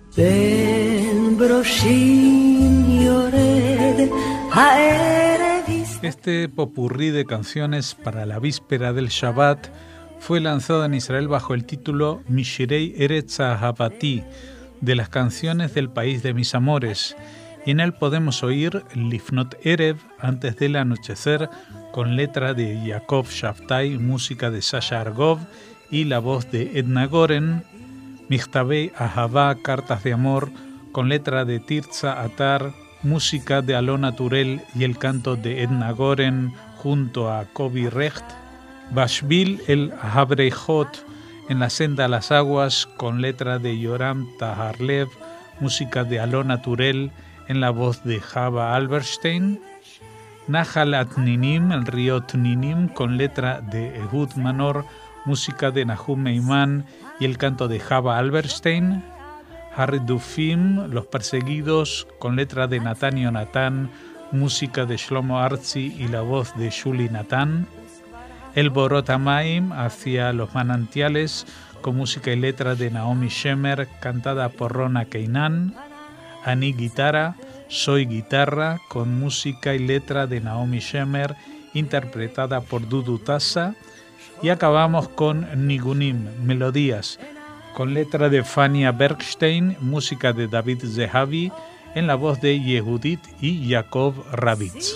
בין ברושים יורד הערב. Este popurrí de canciones para la víspera del Shabbat fue lanzado en Israel bajo el título Mishirei Eretz Ahavati, de las canciones del país de mis amores, y en él podemos oír Lifnot Erev, antes del anochecer, con letra de Yaakov Shabtai, música de Sasha Argov y la voz de Edna Goren, Michtavei Ahavá, cartas de amor, con letra de Tirza Atar, música de Alona Turel y el canto de Edna Goren junto a Kobi Recht, Bashbil el Habreichot, en la senda a las aguas, con letra de Yoram Taharlev, música de Alona Turel en la voz de Java Alberstein, Nahal Atninim, el río Tninim, con letra de Ehud Manor, música de Nahum Meiman y el canto de Java Alberstein, Haridufim, los perseguidos, con letra de Natan Yonatan, música de Shlomo Arzi y la voz de Shuli Natan, El Borot Hamaim, hacia los manantiales, con música y letra de Naomi Shemer, cantada por Rona Keinan, Ani Guitarra, Soy Guitarra, con música y letra de Naomi Shemer, interpretada por Dudu Tassa, y acabamos con Nigunim, melodías, con letra de Fania Bergstein, música de David Zehavi, en la voz de Yehudit y Yaakov Ravitz.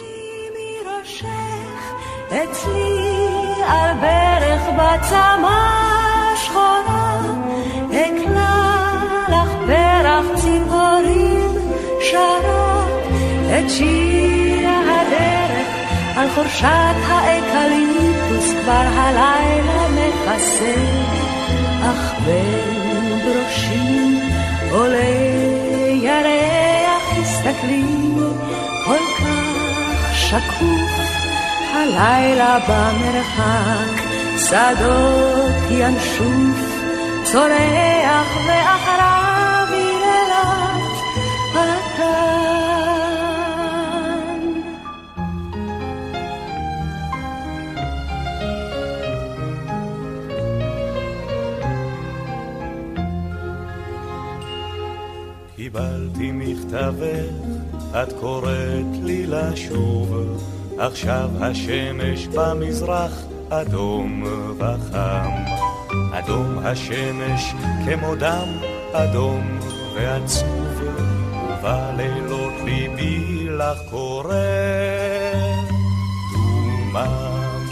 על ברך בצמה שחורה אקלה לך פרח ציפורים שרה את שיר הדרך על חורשת האקליפוס כבר הלילה מכסה אך בין ברושים עולה ירח הסתכלי כל כך שקוף הלילה במרחק שדות ינשוף צורח ואחריו יללת התן קיבלתי מכתבך, את קוראת לי לשוב, עכשיו השמש במזרח אדום וחם, אדום השמש כמו דם אדום ועצוב, ובלילות ליבי לך קורא דומם.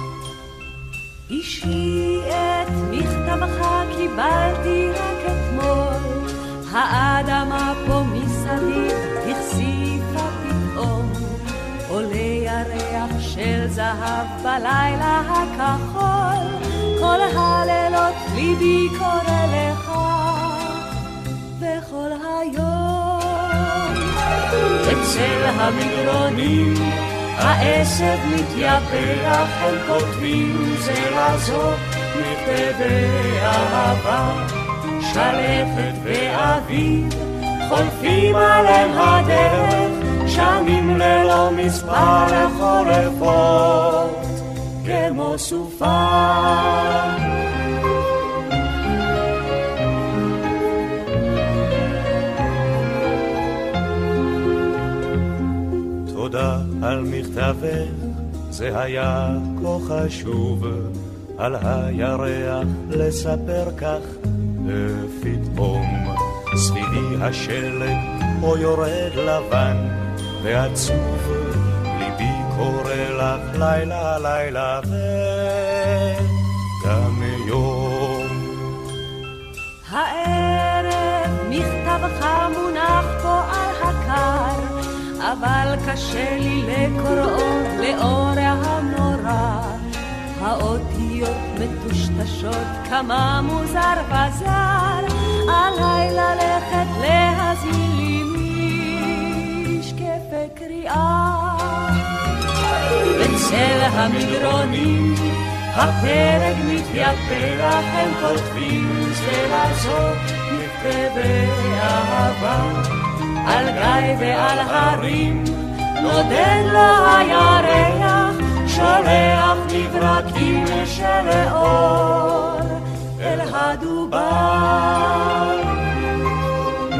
אישי את מכתבך קיבלתי רק אתמול, האדמה פה מסביב החשיפה פתאום, עולה ירח של זהב בלילה הכחול, כל הלילות ליבי קורא לך וכל היום. אצל המדרונים העשב מתייפח, הם כותבים זה לזו מכתבי אהבה, שלפת ואביב חולפים עליהם הדרך, שנים ללא מספר החורפות כמו סופה. תודה על מכתבך, זה היה כה חשוב, על הירח לספר כך ופתאום סביבי השלג או יורד לבן ועצוב, ליבי קורא לך לילה לילה וגם יום. הערב מכתבך מונח פה על הקר, אבל קשה לי לקוראו לאור המנורה, האותיות מטושטשות כמה מוזר וזר, עליי ללכת להזמין לי משקפי קריאה. בצל המדרונים הפרק מתייפח, הם כותבים זה לזו מכתבי אהבה, על גיא ועל הרים נודד לו הירח, שולח מברקים של אור אל הדובר.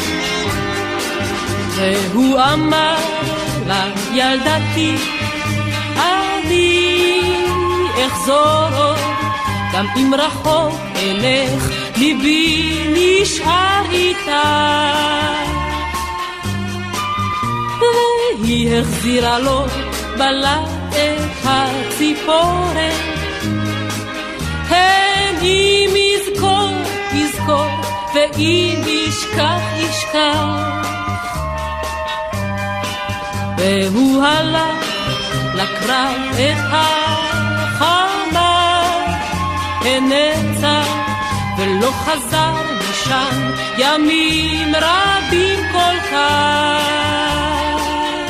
והוא אמר לה, ילדתי, אני אחזור עוד, גם אם רחוק אלך, ליבי נשאר איתה. והיא החזירה לו בלט את הציפורן, אם יזכור, יזכור ואם ישכח ישכח. והוא הלך לקרב את החמה, הנצח ולא חזר משם ימים רבים כל כך.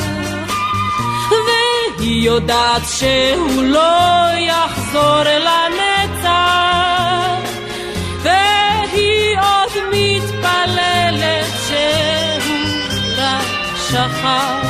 והיא יודעת שהוא לא יחזור לנצח, והיא עוד מתפללת שהוא רק שכח.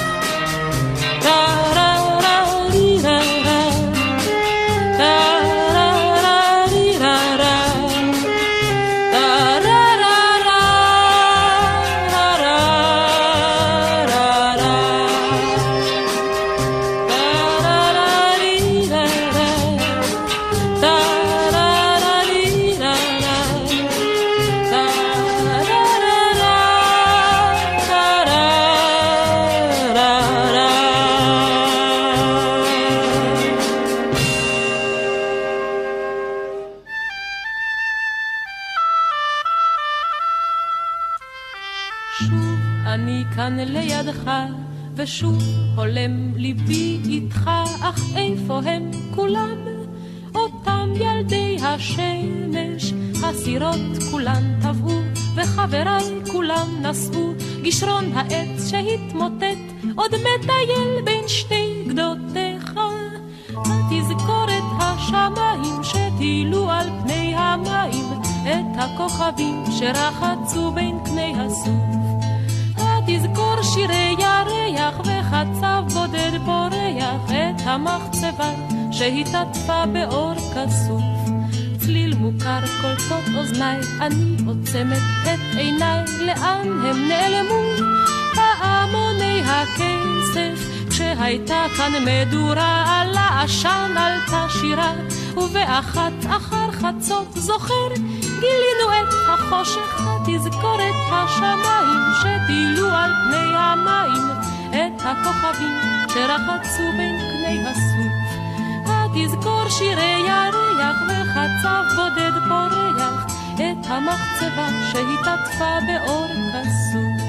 ושוב הולם ליבי איתך, אך איפה הם כולם? אותם ילדי השמש, הסירות כולן טבעו, וחבריי כולם נסעו. גשרון העץ שהתמוטט עוד מטייל בין שתי גדותיך. תזכור את השמיים שטילו על פני המים, את הכוכבים שרחצו בין קני הסוף. תזכור שירי ירח וחצב בודד פורח, את המחצבה שהתעטפה באור כסוף. צליל מוכר קולטות אוזניי, אני עוצמת את עיניי, לאן הם נעלמו? פעמוני הכסף, כשהייתה כאן מדורה על העשן עלתה שירה, ובאחת אחר חצות זוכר גילינו את החושך. תזכור את השמיים שטילו על פני המים, את הכוכבים שרחצו בין קני הסוף. תזכור שירי ירח וחצב בודד פורח, את המחצבה שהתעטפה באור כסוף.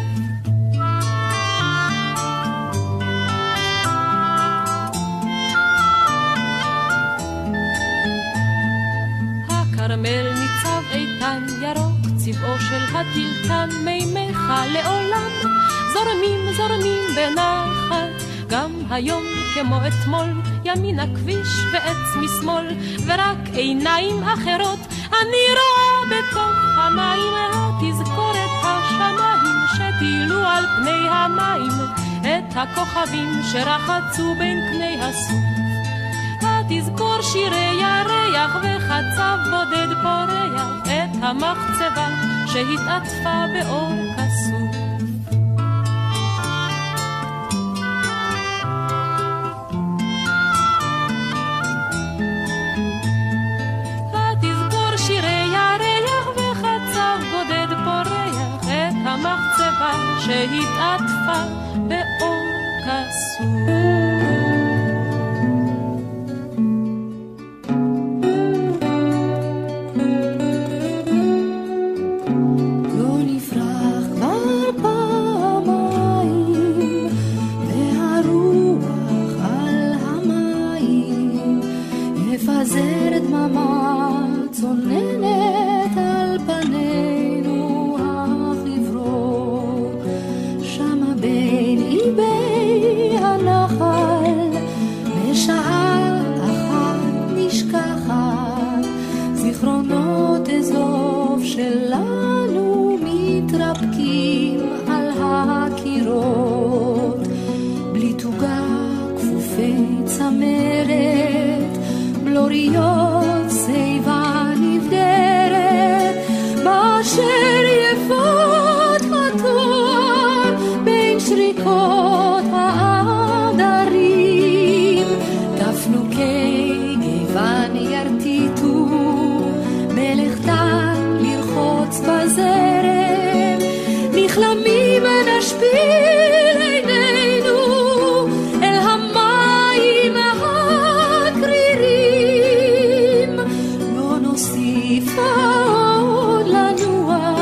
הכרמל ניצב איתן ירוק, צבעו של הטלטן, מימיך לעולם זורמים זורמים בנחת. גם היום כמו אתמול, ימין הכביש ועץ משמאל, ורק עיניים אחרות אני רואה בתוך המים. תזכור את השמיים שטילו על פני המים, את הכוכבים שרחצו בין קני הסוף. תזכור שירי ירח וחצב בודד פורח, את המחצבה שהתעטפה באור כסוף. תזכור שירי ירח וחצב בודד פורח, את המחצבה שהתעטפה באור כסוף. עוד לנוע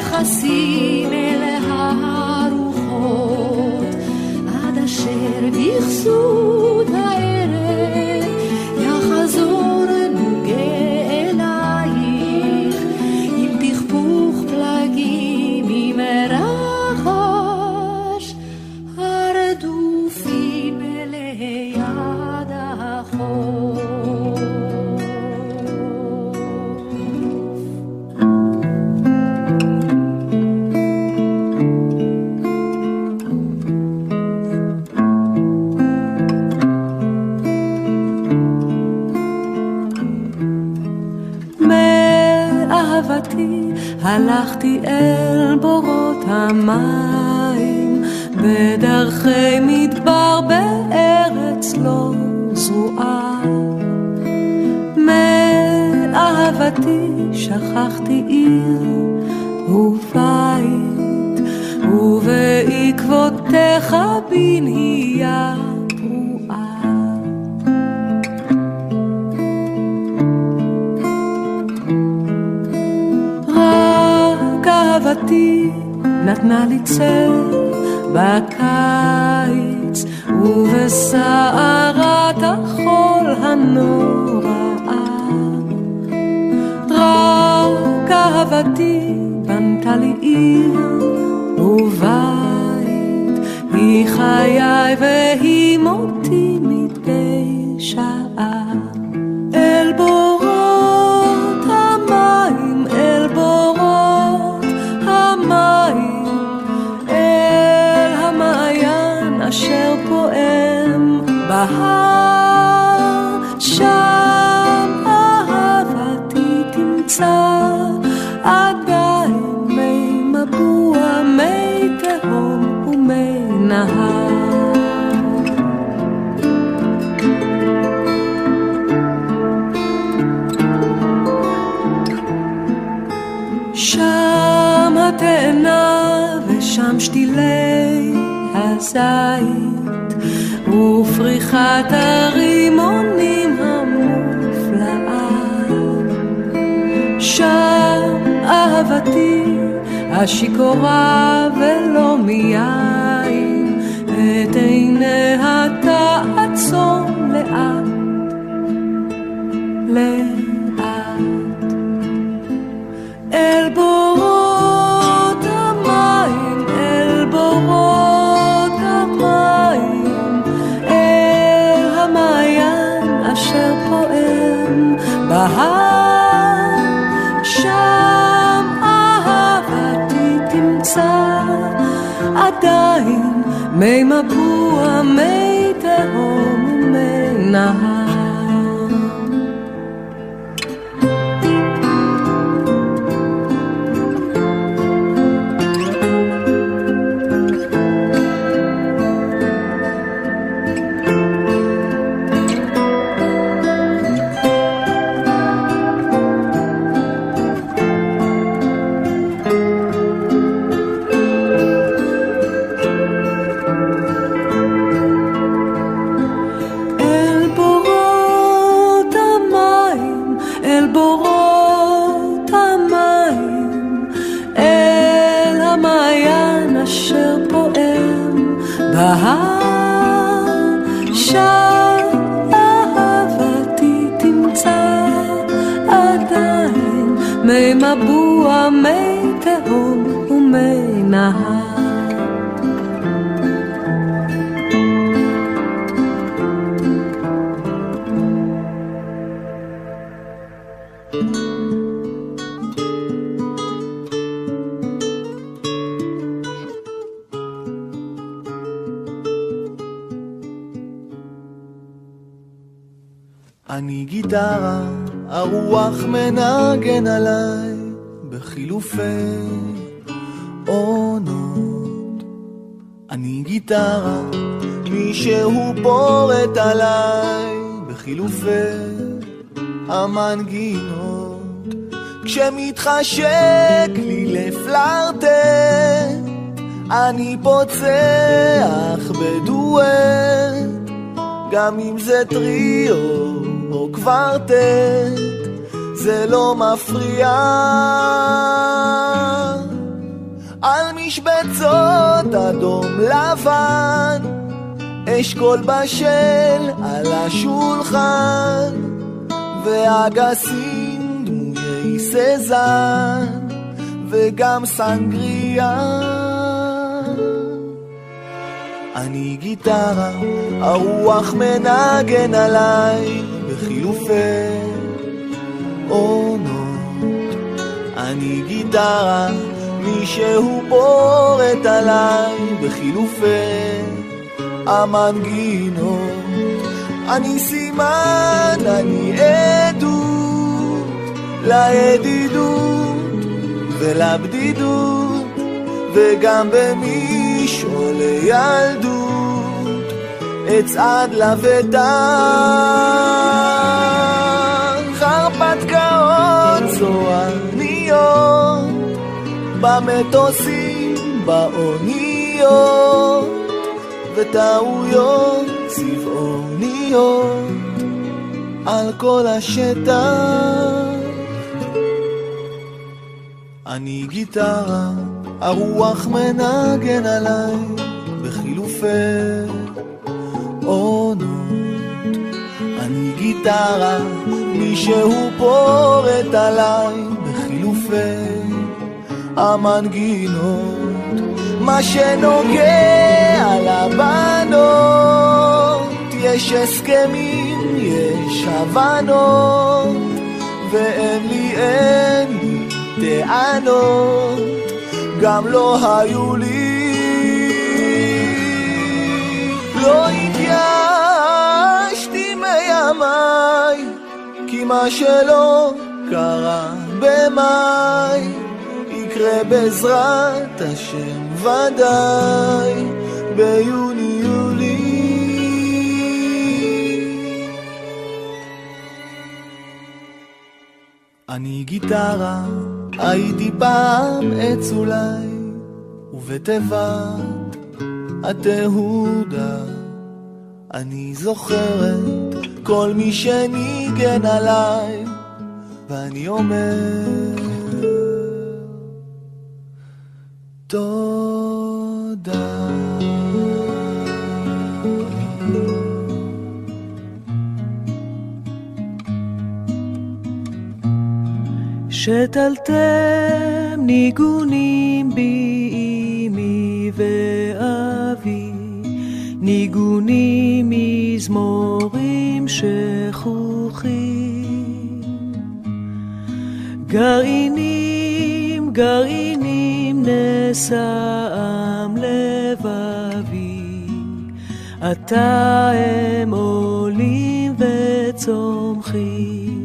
נכנסים אל הרוחות עד אשר בכסות הערב יחזור נוגה אלייך עם תכפוך פלגים עם רחש הרדופים ליד החוף. הלכתי אל בורות המים בדרכי מדבר בארץ לא זרועה. מאהבתי שכחתי עיר ובית ובעקבותיך בנהייה פרועה. אהבתי נתנה לי צל בקיץ ובסערת החול הנוראה. רק אהבתי בנתה לי עיר ובית, היא חיי והיא מותי מדי שעה. אל בורות המים, אל בורות המים, אל המעיין אשר פועם בהר, שם אהבתי תמצא עדיין מי מבוע, מי תהום ומי נהר. שם התאנה ושם שתילי הזית ופריחת הרימונים המופלאה. שם אהבתי השיכורה ולא מיין, את עיניה תעצום לאט לאט. אל בורות המים, אל בורות המים, אל המעיין אשר פועם בהר, שם אהבתי תמצא עדיין מי מבוע, מי תהום ומי נהר. מי מבוע, מי תהום ומי נהר. אני גיטרה, הרוח מנגן עליי בחילופי עונות. אני גיטרה, מישהו פורט עליי בחילופי המנגינות. כשמתחשק לי לפלרטט, אני פוצח בדואט, גם אם זה טריו או קוורטט, זה לא מפריע. לבן, אשכול בשל על השולחן, ואגסים דמויי סזן, וגם סנגריה. אני גיטרה, הרוח מנגן עליי בחילופי עונות. אני גיטרה, מישהו בורת עליי בחילופי המנגינות. אני סימן, אני עדות לידידות ולבדידות, וגם במשעול לילדות אצעד לבטח. הרפתקאות צועניות במטוסים, באוניות, וטעויות צבעוניות על כל השטח. אני גיטרה, הרוח מנגן עליי בחילופי עונות. אני גיטרה, מישהו פורט עליי בחילופי המנגינות. מה שנוגע לבנות, יש הסכמים, יש הבנות, ואין לי טענות, גם לא היו לי. לא התייאשתי מימיי, כי מה שלא קרה במאי יקרה בעזרת השם ודאי ביוני יולי. אני גיטרה, הייתי פעם עץ אולי, ובתיבת התהודה אני זוכרת כל מי שניגן עליי, ואני אומר תודה. שתלתם ניגונים בי אמי ואבי, ניגונים מזמורים שכוחים, גרעינים גרעינים נשאם לבבי, עתה הם עולים וצומחים,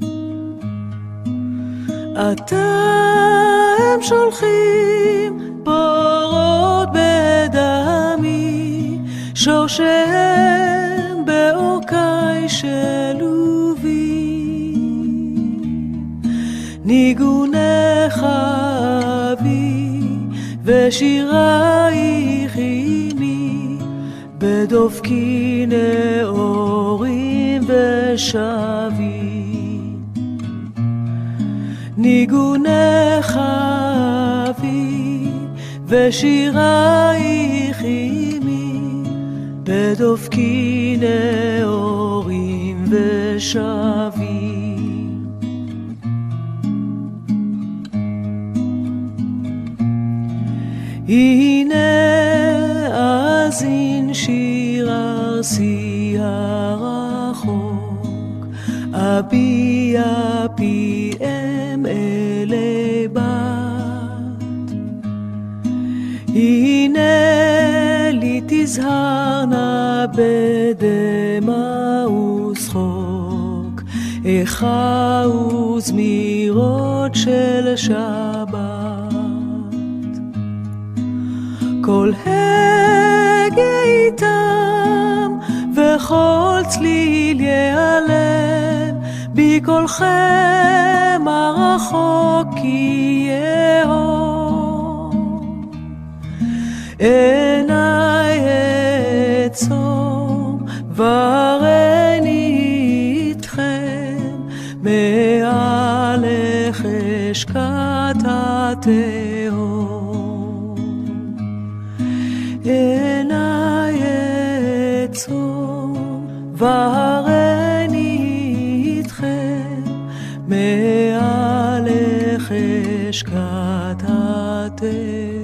עתה הם שולחים בורות בדמי, שורשיהם באורכי שלובי, ניגונך אבי ושירייך עימי, בדופקי נאורים ושבי, ניגונך אבי ושירייך עימי, בדופקי נאורים ושבי. הנה אזין שיר ארסי הרחוק, אביע פיהם אלי בת, הנה לי תזהרנה בדמע ושחוק, איכה וזמירות של שבת, כל הגה איתם וכל צליל ייעלם, בקולכם הרחוק יהום, עיניי אעצום וראיני איתכם, מעלך אשקט התהום, עיניי אצור והרני איתכם מעל חשכת התל.